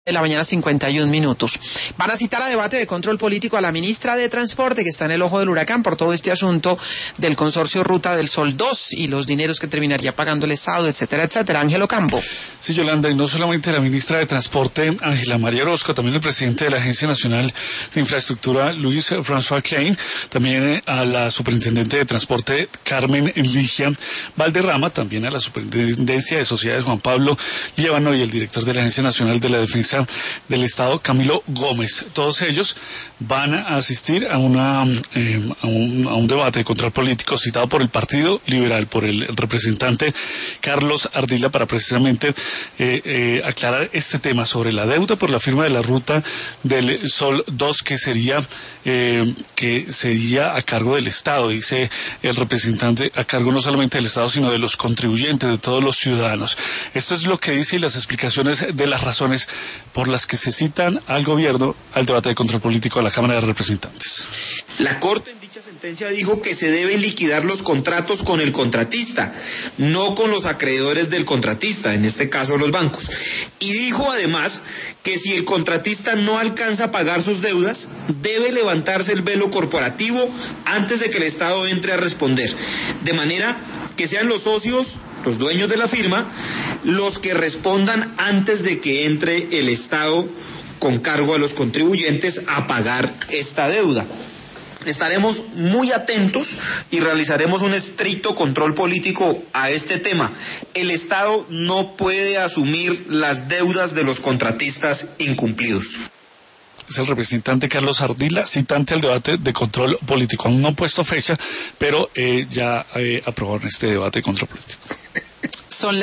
de la mañana, 51 minutos. Van a citar a debate de control político a la ministra de Transporte, que está en el ojo del huracán por todo este asunto del consorcio Ruta del Sol 2 y los dineros que terminaría pagando el Estado, etcétera, etcétera. Ángel Ocampo. Sí, Yolanda, y no solamente la ministra de Transporte, Ángela María Orozco, también el presidente de la Agencia Nacional de Infraestructura, Luis François Klein, también a la superintendente de Transporte, Carmen Ligia Valderrama, también a la superintendencia de Sociedades, Juan Pablo Líbano, y el director de la Agencia Nacional de la Defensa del Estado, Camilo Gómez. Todos ellos van a asistir a un debate de control político citado por el Partido Liberal, por el representante Carlos Ardila, para precisamente aclarar este tema sobre la deuda por la firma de la Ruta del Sol 2, que sería a cargo del Estado, dice el representante, a cargo no solamente del Estado, sino de los contribuyentes, de todos los ciudadanos. Esto es lo que dice, y las explicaciones de las razones por las que se citan al gobierno al debate de control político a la Cámara de Representantes. La Corte en dicha sentencia dijo que se deben liquidar los contratos con el contratista, no con los acreedores del contratista, en este caso los bancos. Y dijo además que si el contratista no alcanza a pagar sus deudas, debe levantarse el velo corporativo antes de que el Estado entre a responder, de manera que sean los socios, los dueños de la firma, los que respondan antes de que entre el Estado con cargo a los contribuyentes a pagar esta deuda. Estaremos muy atentos y realizaremos un estricto control político a este tema. El Estado no puede asumir las deudas de los contratistas incumplidos. Es el representante Carlos Ardila, citante al debate de control político. Aún no han puesto fecha, pero ya aprobaron este debate de control político.